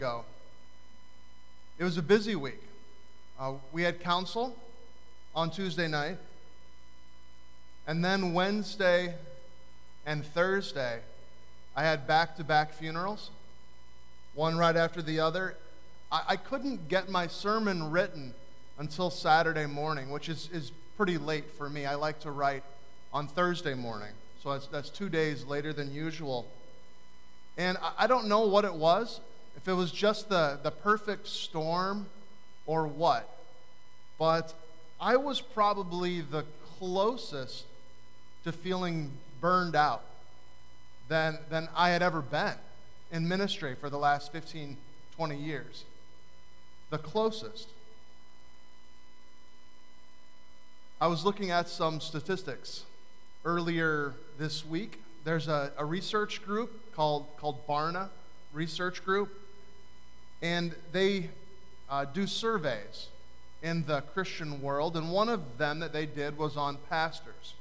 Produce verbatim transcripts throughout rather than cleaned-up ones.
ago. It was a busy week. Uh, we had council on Tuesday night, and then Wednesday and Thursday, I had back-to-back funerals, one right after the other. I, I couldn't get my sermon written until Saturday morning, which is, is pretty late for me. I like to write on Thursday morning, so that's, that's two days later than usual. And I, I don't know what it was, if it was just the, the perfect storm or what, but I was probably the closest to feeling burned out than, than I had ever been in ministry for the last fifteen, twenty years. The closest. I was looking at some statistics earlier this week. There's a, a research group called, called Barna Research Group, and they uh, do surveys in the Christian world, and one of them that they did was on pastors.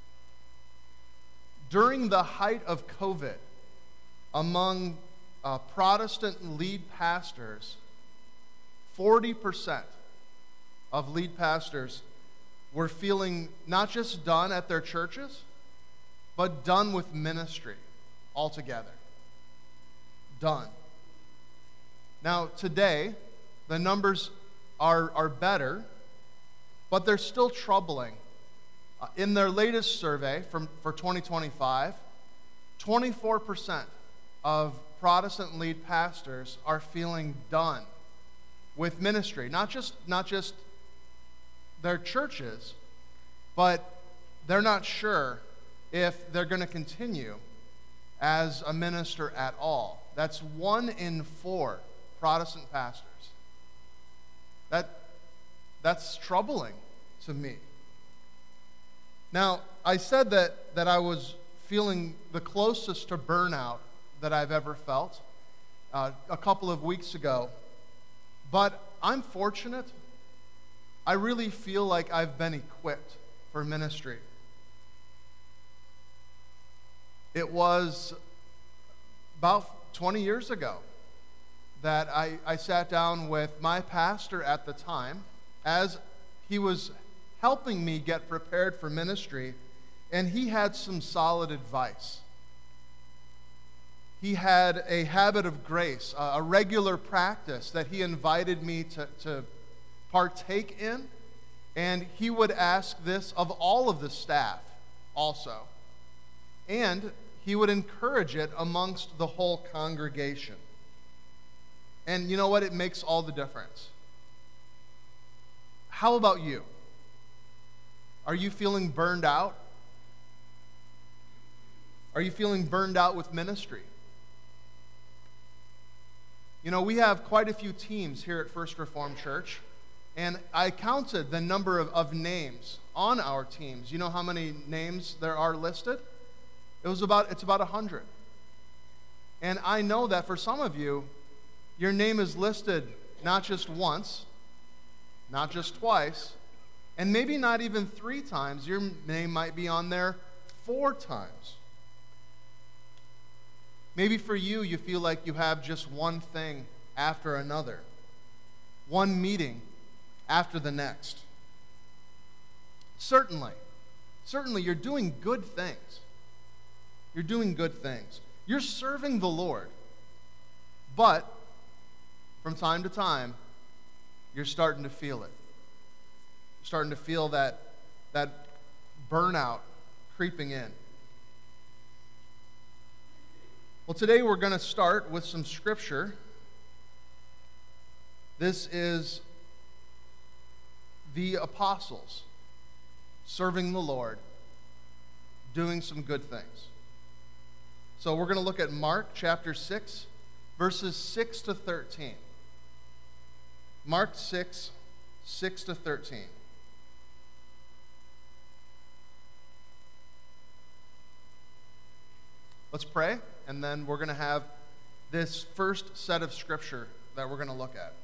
During the height of COVID, among uh, Protestant lead pastors, forty percent of lead pastors were feeling not just done at their churches, but done with ministry altogether. Done. Now, today, the numbers are, are better, but they're still troubling. Uh, in their latest survey from, for twenty twenty-five, twenty-four percent of Protestant lead pastors are feeling done with ministry. Not just, not just their churches, but they're not sure if they're going to continue as a minister at all. That's one in four Protestant pastors. That, that's troubling to me. Now, I said that, that I was feeling the closest to burnout that I've ever felt uh, a couple of weeks ago, but I'm fortunate. I really feel like I've been equipped for ministry. It was about twenty years ago that I, I sat down with my pastor at the time as he was helping me get prepared for ministry, and he had some solid advice. He had a habit of grace, a regular practice that he invited me to, to partake in, and he would ask this of all of the staff also. And he would encourage it amongst the whole congregation. And you know what? It makes all the difference. How about you? Are you feeling burned out? Are you feeling burned out with ministry? You know, we have quite a few teams here at First Reformed Church, and I counted the number of, of names on our teams. You know how many names there are listed? It was about, it's about a hundred. And I know that for some of you, your name is listed not just once, not just twice, and maybe not even three times. Your name might be on there four times. Maybe for you, you feel like you have just one thing after another, one meeting after the next. Certainly, certainly you're doing good things. You're doing good things. You're serving the Lord. But from time to time, you're starting to feel it. You're starting to feel that, that burnout creeping in. Well, today we're going to start with some scripture. This is the apostles serving the Lord, doing some good things. So we're going to look at Mark chapter six, verses six to thirteen. Mark six, six to thirteen. Let's pray, and then we're going to have this first set of scripture that we're going to look at.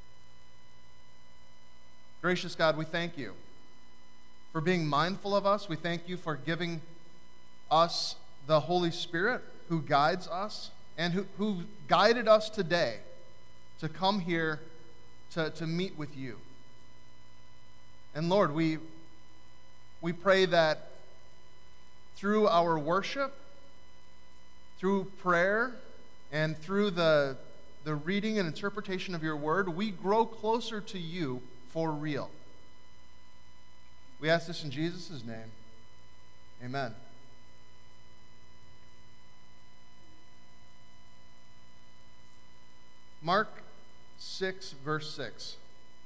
Gracious God, we thank you for being mindful of us. We thank you for giving us the Holy Spirit who guides us and who, who guided us today to come here to, to meet with you. And Lord, we, we pray that through our worship, through prayer, and through the, the reading and interpretation of your word, we grow closer to you for real. We ask this in Jesus' name. Amen. Mark six, verse six.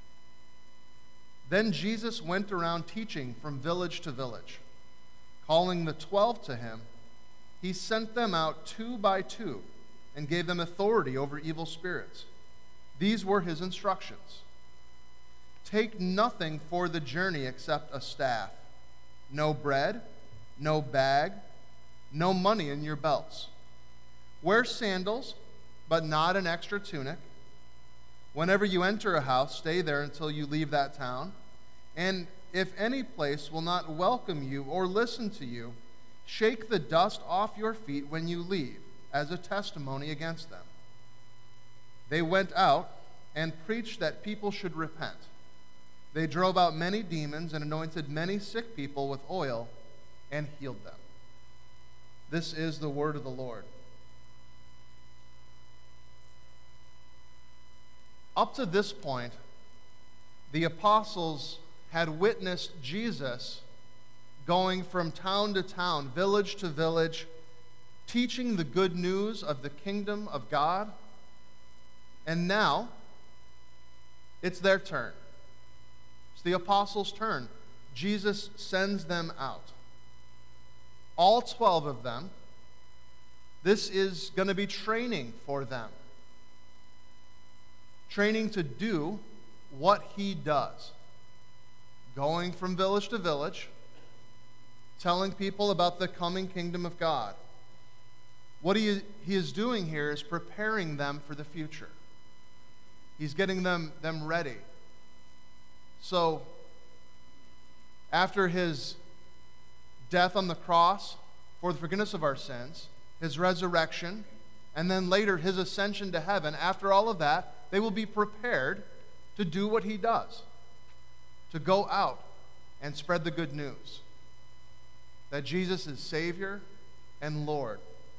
Then Jesus went around teaching from village to village. Calling the twelve to him, he sent them out two by two and gave them authority over evil spirits. These were his instructions. Take nothing for the journey except a staff, no bread, no bag, no money in your belts. Wear sandals, but not an extra tunic. Whenever you enter a house, stay there until you leave that town. And if any place will not welcome you or listen to you, shake the dust off your feet when you leave, as a testimony against them. They went out and preached that people should repent. They drove out many demons and anointed many sick people with oil and healed them. This is the word of the Lord. Up to this point, the apostles had witnessed Jesus going from town to town, village to village, teaching the good news of the kingdom of God. And now, it's their turn. It's the apostles' turn. Jesus sends them out. All twelve of them. This is going to be training for them. Training to do what he does. Going from village to village, telling people about the coming kingdom of God. What he, he is doing here is preparing them for the future. He's getting them, them ready. So, after his death on the cross for the forgiveness of our sins, his resurrection, and then later his ascension to heaven, after all of that, they will be prepared to do what he does, to go out and spread the good news that Jesus is Savior and Lord.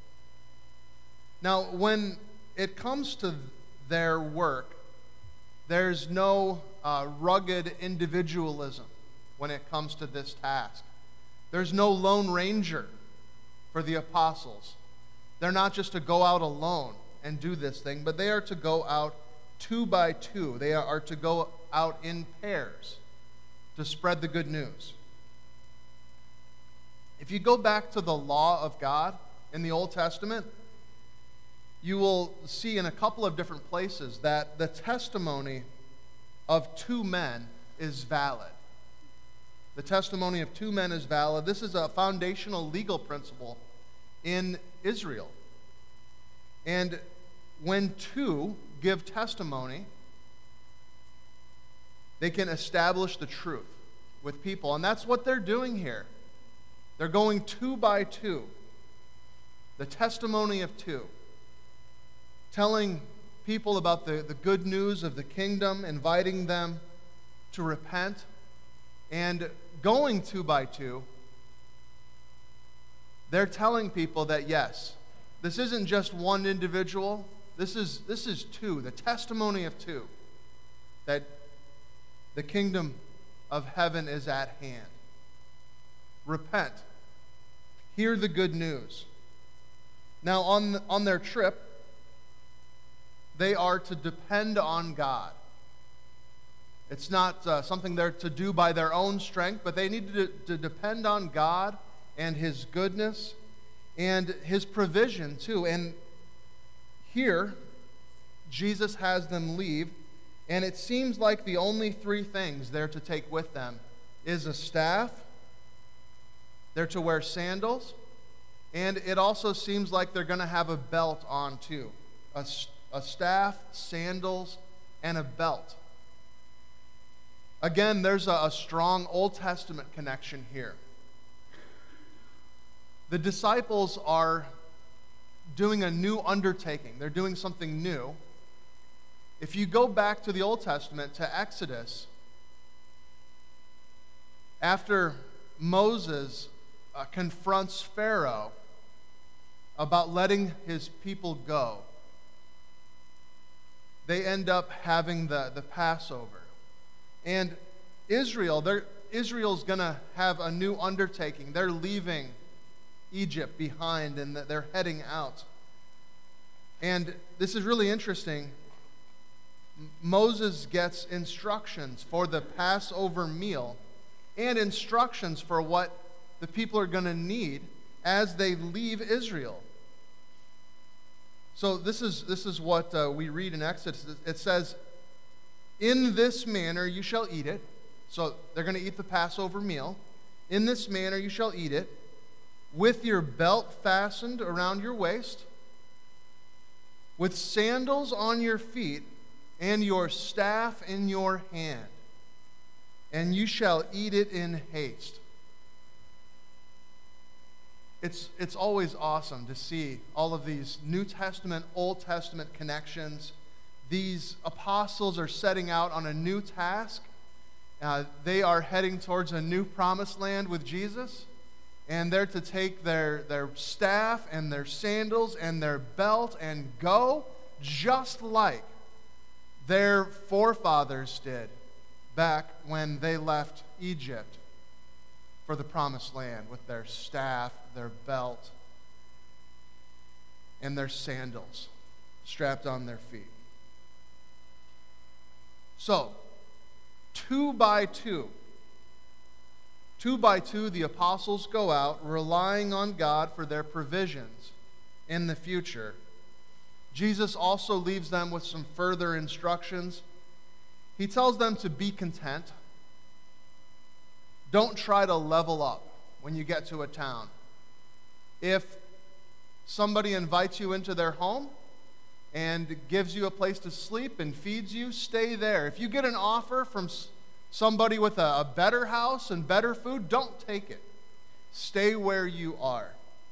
Now, when it comes to their work, there's no uh, rugged individualism when it comes to this task. There's no lone ranger for the apostles. They're not just to go out alone and do this thing, but they are to go out two by two. They are to go out in pairs to spread the good news. If you go back to the law of God in the Old Testament, you will see in a couple of different places that the testimony of two men is valid. The testimony of two men is valid. This is a foundational legal principle in Israel. And when two give testimony, they can establish the truth with people. And that's what they're doing here. They're going two by two. The testimony of two. Telling people about the, the good news of the kingdom, inviting them to repent, and going two by two, they're telling people that, yes, this isn't just one individual, this is, this is two, the testimony of two, that the kingdom of heaven is at hand. Repent. Hear the good news. Now, on, on their trip, they are to depend on God. It's not uh, something they're to do by their own strength, but they need to, to depend on God and his goodness and his provision too. And here, Jesus has them leave, and it seems like the only three things they're to take with them is a staff, they're to wear sandals, and it also seems like they're going to have a belt on too. A, a staff, sandals, and a belt. Again, there's a, a strong Old Testament connection here. The disciples are doing a new undertaking. They're doing something new. If you go back to the Old Testament, to Exodus, after Moses uh, confronts Pharaoh about letting his people go, they end up having the, the Passover. And Israel, they're, Israel's going to have a new undertaking. They're leaving Egypt behind, and they're heading out. And this is really interesting. Moses gets instructions for the Passover meal and instructions for what the people are going to need as they leave Israel. So this is this is what uh, we read in Exodus. It says, "In this manner you shall eat it." So they're going to eat the Passover meal. "In this manner you shall eat it, with your belt fastened around your waist, with sandals on your feet, and your staff in your hand, and you shall eat it in haste." It's, it's always awesome to see all of these New Testament, Old Testament connections. These apostles are setting out on a new task. Uh, they are heading towards a new promised land with Jesus, and they're to take their, their staff and their sandals and their belt and go just like their forefathers did back when they left Egypt for the promised land, with their staff, their belt, and their sandals strapped on their feet. So, two by two, two by two, the apostles go out relying on God for their provisions in the future. Jesus also leaves them with some further instructions. He tells them to be content. Don't try to level up when you get to a town. If somebody invites you into their home and gives you a place to sleep and feeds you, stay there. If you get an offer from somebody with a, a better house and better food, don't take it. Stay where you are.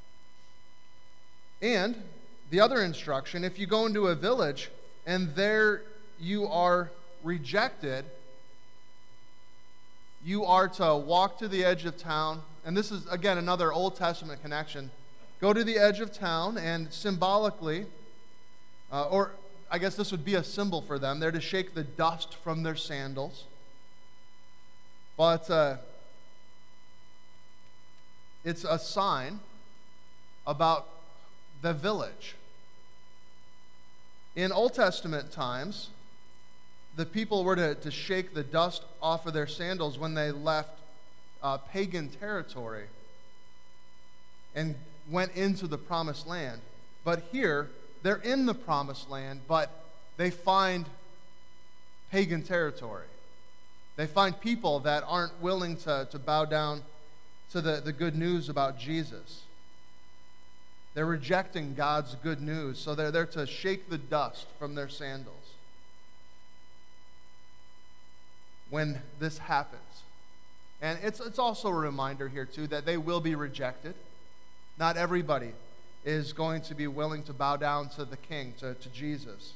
And the other instruction, if you go into a village and there you are rejected, you are to walk to the edge of town. And this is, again, another Old Testament connection. Go to the edge of town and symbolically, uh, or I guess this would be a symbol for them, they're to shake the dust from their sandals. But uh, it's a sign about the village. In Old Testament times, the people were to, to shake the dust off of their sandals when they left uh, pagan territory and went into the promised land. But here, they're in the promised land, but they find pagan territory. They find people that aren't willing to, to bow down to the, the good news about Jesus. They're rejecting God's good news, so they're there to shake the dust from their sandals when this happens. And it's, it's also a reminder here, too, that they will be rejected. Not everybody is going to be willing to bow down to the King, to, to Jesus.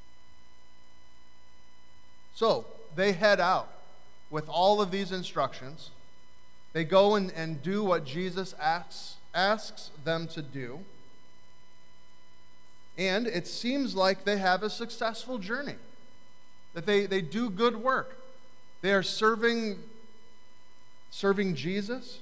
So, they head out with all of these instructions. They go and, and do what Jesus asks, asks them to do. And it seems like they have a successful journey, that they, they do good work. They are serving, serving Jesus.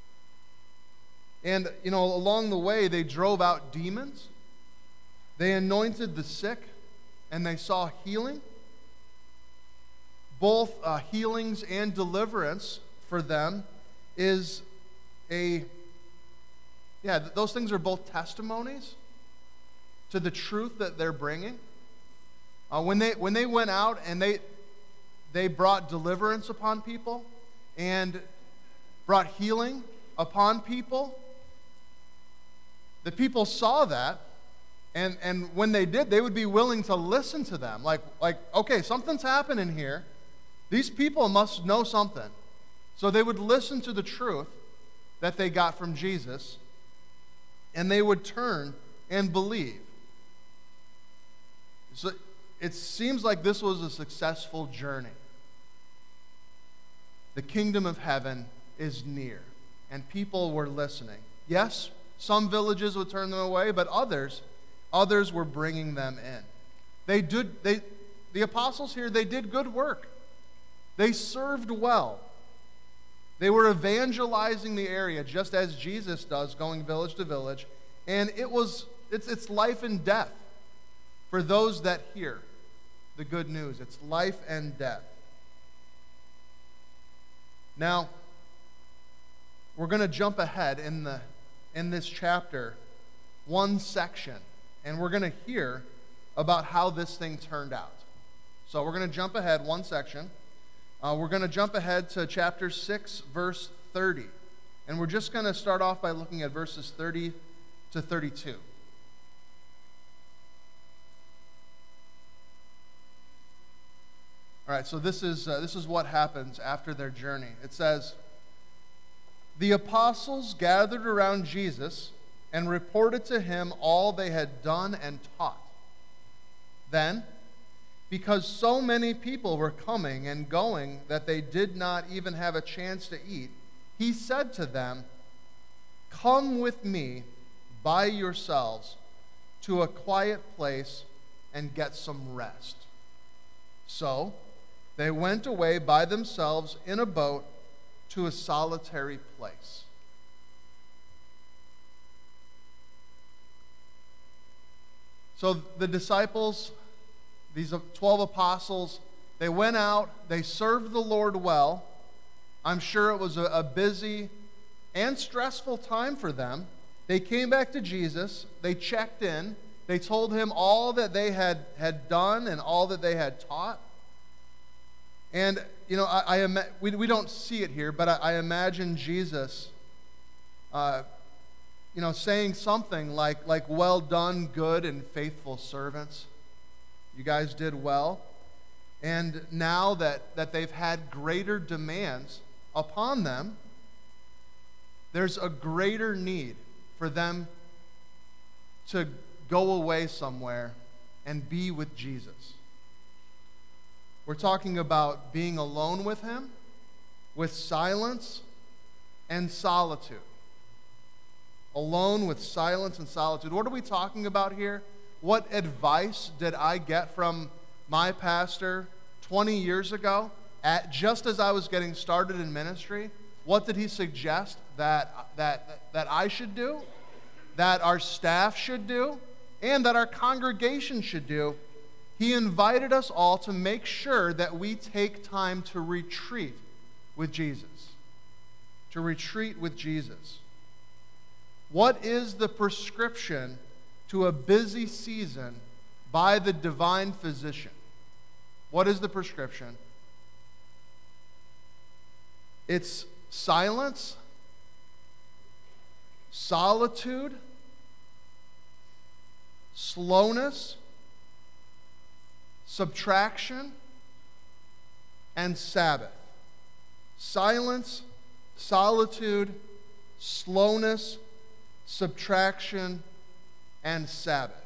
And, you know, along the way, they drove out demons. They anointed the sick, and they saw healing. Both uh, healings and deliverance for them is a, yeah, th- those things are both testimonies to the truth that they're bringing. Uh, when they when they went out and they they brought deliverance upon people and brought healing upon people, the people saw that, and, and when they did, they would be willing to listen to them. Like, like, okay, something's happening here. These people must know something. So they would listen to the truth that they got from Jesus, and they would turn and believe. So it seems like this was a successful journey. The kingdom of heaven is near, and people were listening. Yes, some villages would turn them away, but others, others were bringing them in. They did, they, the apostles here, they did good work. They served well. They were evangelizing the area just as Jesus does, going village to village. And it was, it's, it's life and death for those that hear the good news. It's life and death. Now, we're going to jump ahead in the in this chapter, one section, and we're going to hear about how this thing turned out. So we're going to jump ahead one section. Uh, we're going to jump ahead to chapter six, verse thirty. And we're just going to start off by looking at verses thirty to thirty-two. All right, so this is, uh, this is what happens after their journey. It says, "The apostles gathered around Jesus and reported to him all they had done and taught. Then, because so many people were coming and going that they did not even have a chance to eat, he said to them, 'Come with me by yourselves to a quiet place and get some rest.' So they went away by themselves in a boat to a solitary place." So the disciples, these twelve apostles, they went out, they served the Lord well. I'm sure it was a, a busy and stressful time for them. They came back to Jesus, they checked in, they told him all that they had, had done and all that they had taught. And, you know, I, I we, we don't see it here, but I, I imagine Jesus, uh, you know, saying something like, like, "Well done, good and faithful servants. You guys did well. And now that, that they've had greater demands upon them, there's a greater need for them to go away somewhere and be with Jesus." We're talking about being alone with him, with silence and solitude. Alone with silence and solitude. What are we talking about here? What advice did I get from my pastor twenty years ago, at just as I was getting started in ministry? What did he suggest that, that, that I should do, that our staff should do, and that our congregation should do? He invited us all to make sure that we take time to retreat with Jesus. To retreat with Jesus. What is the prescription to a busy season by the divine physician? What is the prescription? It's silence, solitude, slowness, subtraction, and Sabbath. Silence, solitude, slowness, subtraction, and Sabbath.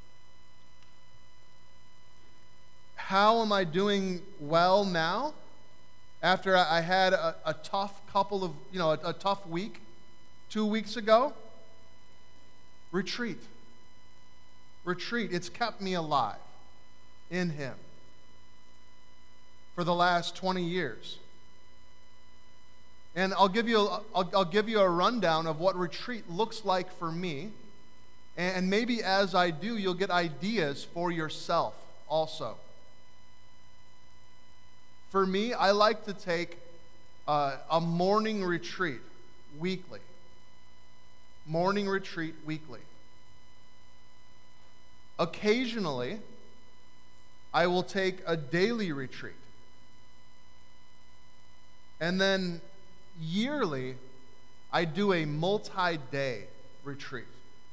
How am I doing well now? After I had a, a tough couple of, you know, a, a tough week two weeks ago? Retreat. Retreat. It's kept me alive in him for the last twenty years. And I'll give you a, I'll, I'll give you a rundown of what retreat looks like for me. And maybe as I do, you'll get ideas for yourself also. For me, I like to take uh, a morning retreat weekly. Morning retreat weekly. Occasionally, I will take a daily retreat. And then yearly, I do a multi-day retreat.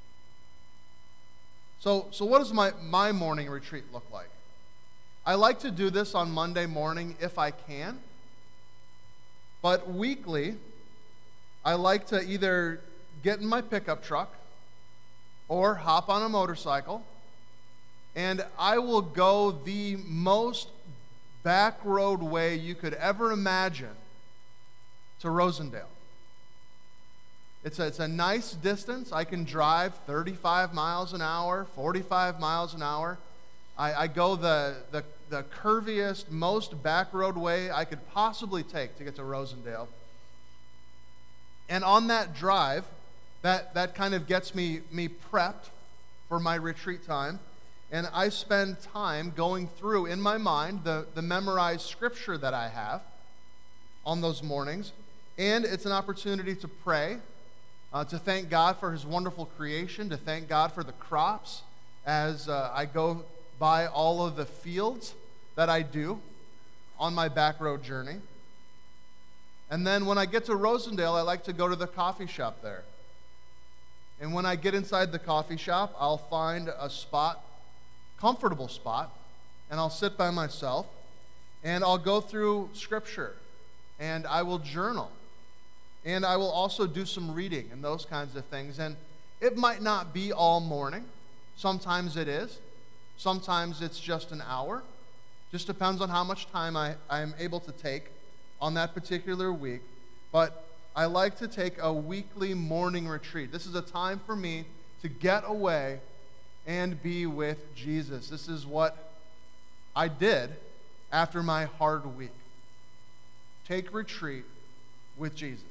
So, so what does my, my morning retreat look like? I like to do this on Monday morning if I can. But weekly, I like to either get in my pickup truck or hop on a motorcycle And I will go the most back road way you could ever imagine to Rosendale. It's a, it's a nice distance. I can drive thirty-five miles an hour, forty-five miles an hour. I, I go the, the, the curviest, most back road way I could possibly take to get to Rosendale. And on that drive, that, that kind of gets me, me prepped for my retreat time. And I spend time going through, in my mind, the, the memorized scripture that I have on those mornings. And it's an opportunity to pray, uh, to thank God for his wonderful creation, to thank God for the crops as uh, I go by all of the fields that I do on my back road journey. And then when I get to Rosendale, I like to go to the coffee shop there. And when I get inside the coffee shop, I'll find a spot, comfortable spot, and I'll sit by myself, and I'll go through scripture, and I will journal, and I will also do some reading and those kinds of things. And it might not be all morning. Sometimes it is. Sometimes it's just an hour. Just depends on how much time I, I'm able to take on that particular week. But I like to take a weekly morning retreat. This is a time for me to get away and be with Jesus. This is what I did after my hard week. Take retreat with Jesus.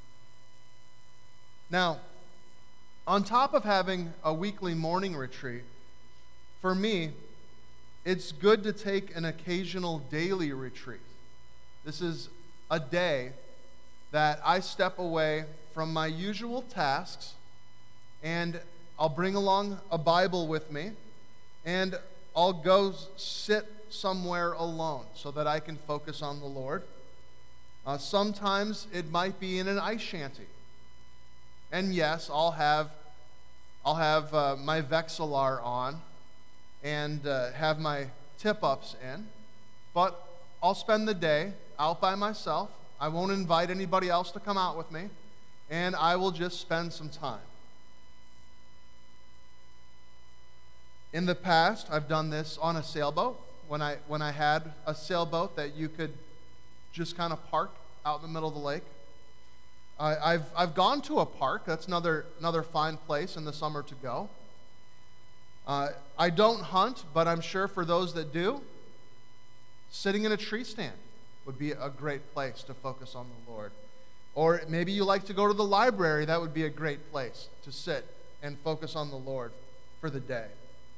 Now, on top of having a weekly morning retreat, for me, it's good to take an occasional daily retreat. This is a day that I step away from my usual tasks, and I'll bring along a Bible with me, and I'll go sit somewhere alone so that I can focus on the Lord. Uh, sometimes it might be in an ice shanty. And yes, I'll have I'll have uh, my Vexilar on and uh, have my tip-ups in, but I'll spend the day out by myself. I won't invite anybody else to come out with me, and I will just spend some time. In the past, I've done this on a sailboat, when I when I had a sailboat that you could just kind of park out in the middle of the lake. Uh, I've I've gone to a park. That's another another fine place in the summer to go. Uh, I don't hunt, but I'm sure for those that do, sitting in a tree stand would be a great place to focus on the Lord. Or maybe you like to go to the library. That would be a great place to sit and focus on the Lord for the day.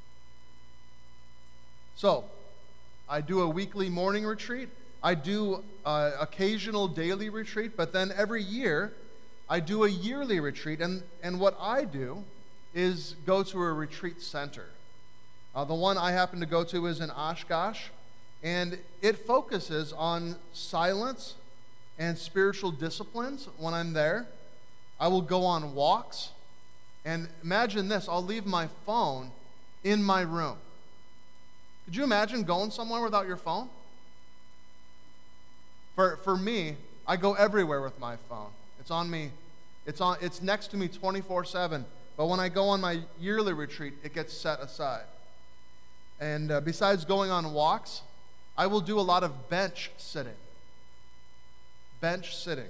So, I do a weekly morning retreat. I do an occasional daily retreat, but then every year I do a yearly retreat. And, and what I do is go to a retreat center. Uh, the one I happen to go to is in Oshkosh, and it focuses on silence and spiritual disciplines when I'm there. I will go on walks, and imagine this, I'll leave my phone in my room. Could you imagine going somewhere without your phone? For for me, I go everywhere with my phone. It's on me. It's on. It's next to me twenty-four seven. But when I go on my yearly retreat, it gets set aside. And uh, besides going on walks, I will do a lot of bench sitting. Bench sitting.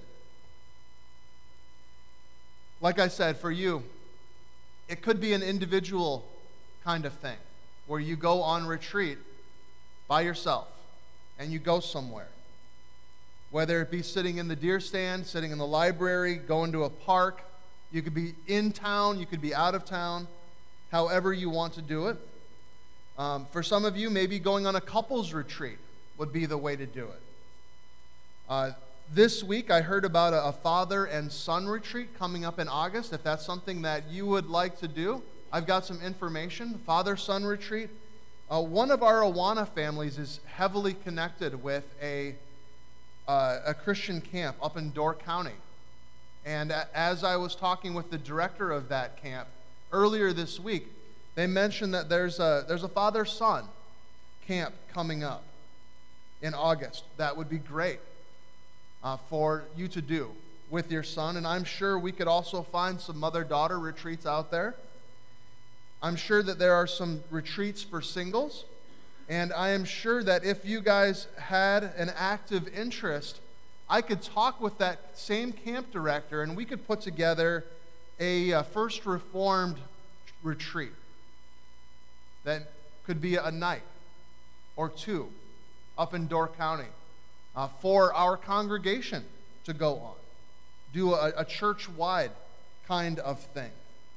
Like I said, for you, it could be an individual kind of thing, where you go on retreat by yourself and you go somewhere. Whether it be sitting in the deer stand, sitting in the library, going to a park, you could be in town, you could be out of town, however you want to do it. Um, for some of you, maybe going on a couples retreat would be the way to do it. Uh, this week, I heard about a, a father and son retreat coming up in August. If that's something that you would like to do, I've got some information. Father-son retreat. Uh, one of our Awana families is heavily connected with a uh, a Christian camp up in Door County. And as I was talking with the director of that camp earlier this week, they mentioned that there's a there's a father-son camp coming up in August. That would be great uh, for you to do with your son. And I'm sure we could also find some mother-daughter retreats out there. I'm sure that there are some retreats for singles, and I am sure that if you guys had an active interest, I could talk with that same camp director and we could put together a uh, First Reformed retreat that could be a night or two up in Door County uh, for our congregation to go on. Do a, a church-wide kind of thing.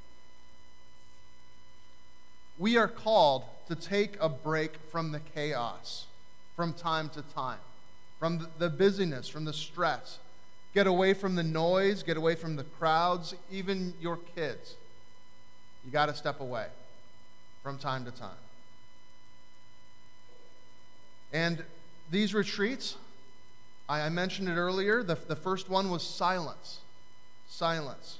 We are called to take a break from the chaos from time to time, from the busyness, from the stress. Get away from the noise, get away from the crowds, even your kids. You got to step away from time to time. And these retreats, I, I mentioned it earlier, the, the first one was silence. Silence.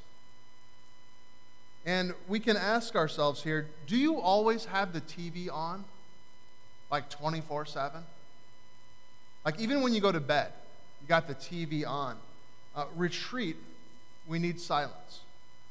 And we can ask ourselves here, do you always have the T V on? Like twenty-four seven? Like even when you go to bed, you got the T V on. Uh, retreat, we need silence.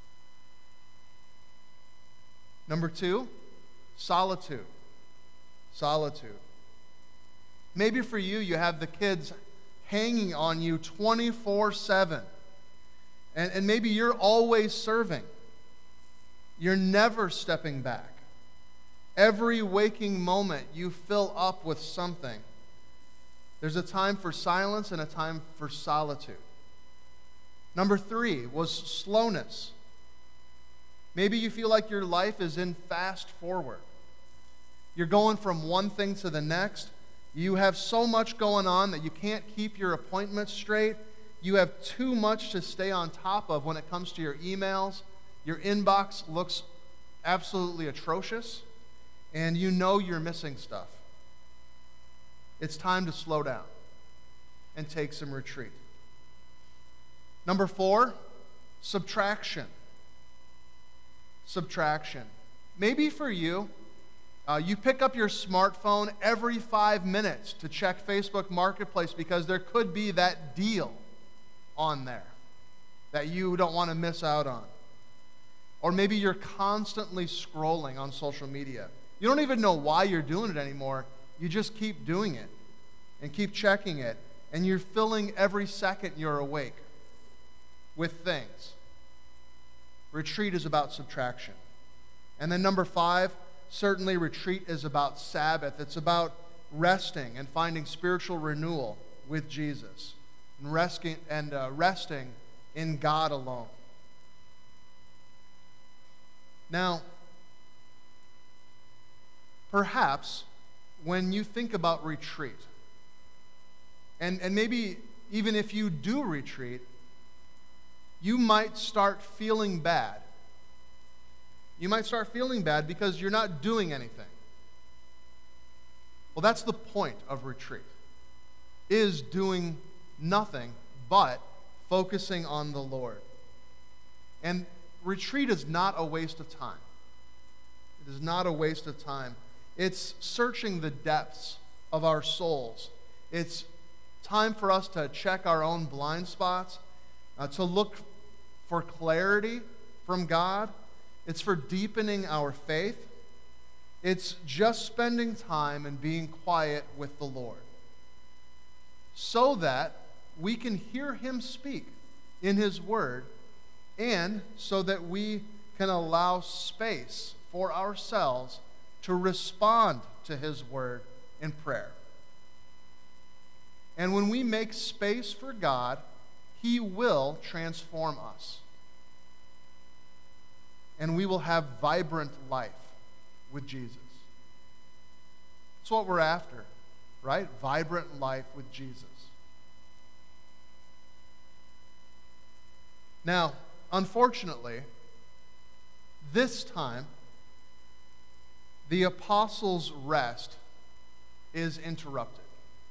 Number two, solitude. Solitude. Maybe for you, you have the kids hanging on you twenty-four seven. And, and maybe you're always serving. You're never stepping back. Every waking moment, you fill up with something. There's a time for silence and a time for solitude. Number three was slowness. Maybe you feel like your life is in fast forward. You're going from one thing to the next. You have so much going on that you can't keep your appointments straight. You have too much to stay on top of when it comes to your emails. Your inbox looks absolutely atrocious, and you know you're missing stuff. It's time to slow down and take some retreat. Number four, subtraction. Subtraction. Maybe for you, uh, you pick up your smartphone every five minutes to check Facebook Marketplace because there could be that deal on there that you don't want to miss out on. Or maybe you're constantly scrolling on social media. You don't even know why you're doing it anymore. You just keep doing it and keep checking it, and you're filling every second you're awake with things. Retreat is about subtraction. And then number five, certainly retreat is about Sabbath. It's about resting and finding spiritual renewal with Jesus and resting, and, uh, resting in God alone. Now, perhaps when you think about retreat, and, and maybe even if you do retreat, you might start feeling bad. You might start feeling bad because you're not doing anything. Well, that's the point of retreat, is doing nothing but focusing on the Lord. And retreat is not a waste of time. It is not a waste of time. It's searching the depths of our souls. It's time for us to check our own blind spots, uh, to look for clarity from God. It's for deepening our faith. It's just spending time and being quiet with the Lord so that we can hear Him speak in His Word, and so that we can allow space for ourselves to respond to His Word in prayer. And when we make space for God, He will transform us. And we will have vibrant life with Jesus. That's what we're after, right? Vibrant life with Jesus. Now, unfortunately, this time, the apostles' rest is interrupted.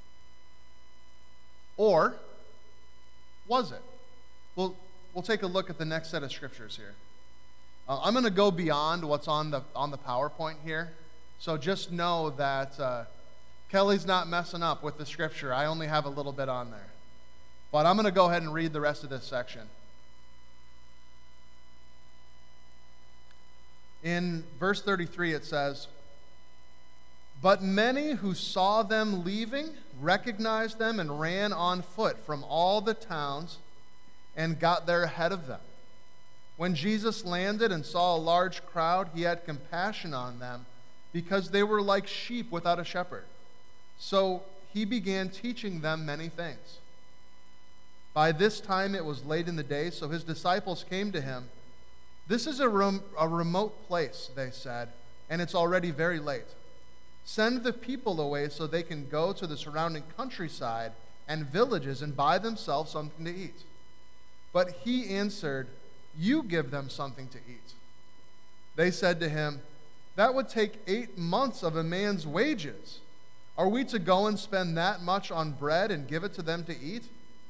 Or was it? We'll, we'll take a look at the next set of scriptures here. Uh, I'm going to go beyond what's on the on the PowerPoint here. So just know that uh, Kelly's not messing up with the scripture. I only have a little bit on there. But I'm going to go ahead and read the rest of this section. In verse thirty-three, it says, "But many who saw them leaving recognized them and ran on foot from all the towns and got there ahead of them. When Jesus landed and saw a large crowd, he had compassion on them because they were like sheep without a shepherd. So he began teaching them many things. By this time it was late in the day, so his disciples came to him. 'This is a, rem- a remote place,' they said, 'and it's already very late. Send the people away so they can go to the surrounding countryside and villages and buy themselves something to eat.' But he answered, 'You give them something to eat.' They said to him, 'That would take eight months of a man's wages. Are we to go and spend that much on bread and give it to them to eat?'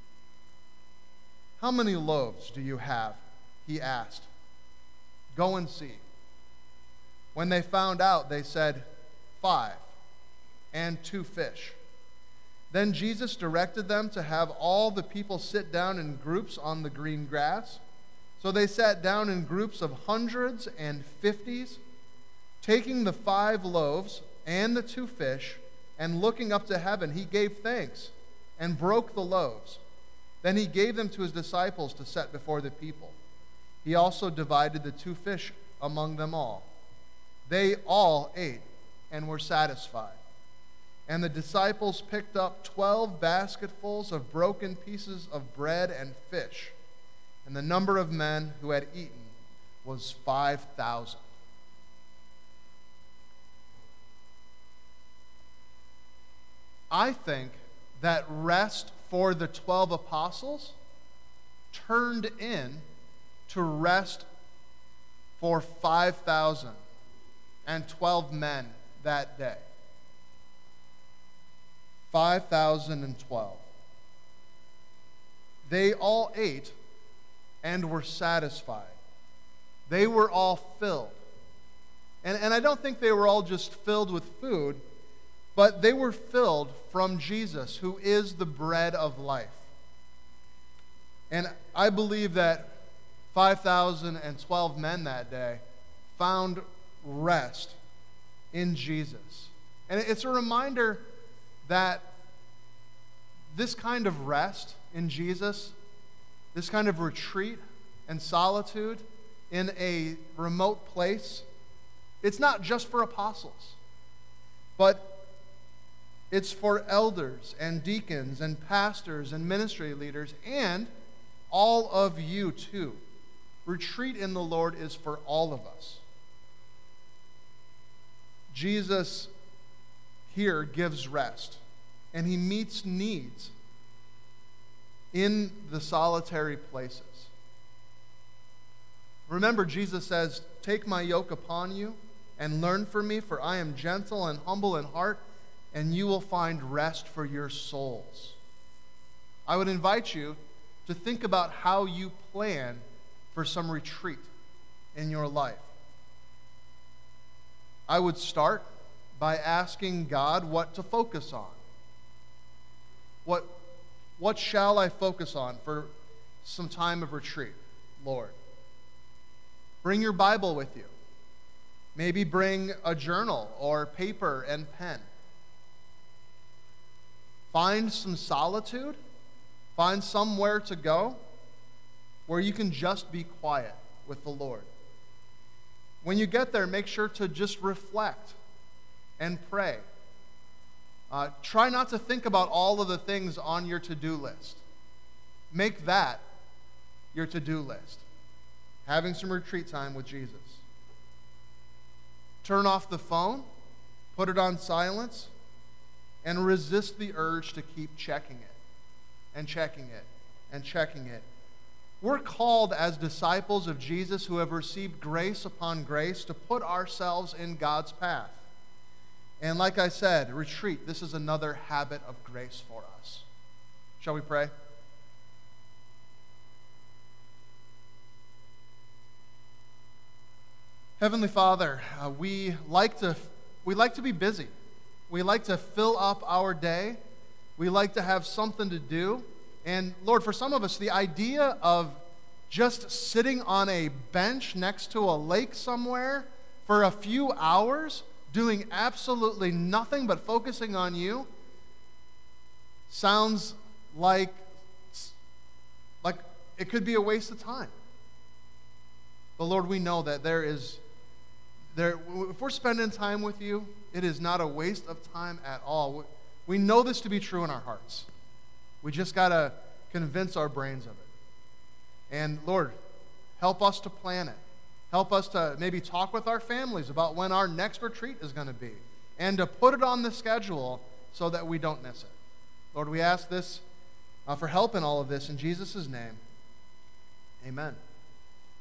'How many loaves do you have?' he asked. 'Go and see.' When they found out, they said, 'Five, and two fish.' Then Jesus directed them to have all the people sit down in groups on the green grass. So they sat down in groups of hundreds and fifties, taking the five loaves and the two fish, and looking up to heaven, he gave thanks and broke the loaves. Then he gave them to his disciples to set before the people. He also divided the two fish among them all. They all ate and were satisfied. And the disciples picked up twelve basketfuls of broken pieces of bread and fish. And the number of men who had eaten was five thousand. I think that rest for the twelve apostles turned in to rest for five thousand and twelve men that day. five thousand twelve. They all ate and were satisfied. They were all filled. And, and I don't think they were all just filled with food, but they were filled from Jesus, who is the bread of life. And I believe that five thousand twelve men that day found rest in Jesus. And it's a reminder that this kind of rest in Jesus, this kind of retreat and solitude in a remote place, it's not just for apostles, but it's for elders and deacons and pastors and ministry leaders and all of you too. Retreat in the Lord is for all of us. Jesus here gives rest, and he meets needs in the solitary places. Remember, Jesus says, "Take my yoke upon you and learn from me, for I am gentle and humble in heart, and you will find rest for your souls." I would invite you to think about how you plan for some retreat in your life. I would start by asking God what to focus on. What, what shall I focus on for some time of retreat, Lord? Bring your Bible with you. Maybe bring a journal or paper and pen. Find some solitude. Find somewhere to go where you can just be quiet with the Lord. When you get there, make sure to just reflect and pray. Uh, try not to think about all of the things on your to-do list. Make that your to-do list. Having some retreat time with Jesus. Turn off the phone, put it on silence, and resist the urge to keep checking it and checking it and checking it. We're called as disciples of Jesus who have received grace upon grace to put ourselves in God's path. And like I said, retreat, this is another habit of grace for us. Shall we pray? Heavenly Father, uh, we like to we like to be busy. We like to fill up our day. We like to have something to do. And Lord, for some of us, the idea of just sitting on a bench next to a lake somewhere for a few hours, doing absolutely nothing but focusing on you, sounds like, like it could be a waste of time. But Lord, we know that there is, there, if we're spending time with you, it is not a waste of time at all. We know this to be true in our hearts. We just got to convince our brains of it. And Lord, help us to plan it. Help us to maybe talk with our families about when our next retreat is going to be, and to put it on the schedule so that we don't miss it. Lord, we ask this uh, for help in all of this in Jesus' name. Amen.